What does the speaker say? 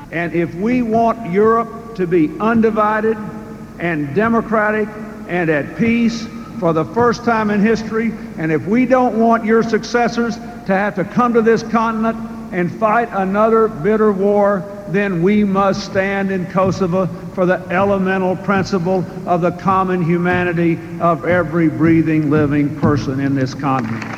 And if we want Europe to be undivided and democratic and at peace for the first time in history, and if we don't want your successors to have to come to this continent and fight another bitter war, then we must stand in Kosovo for the elemental principle of the common humanity of every breathing, living person in this continent.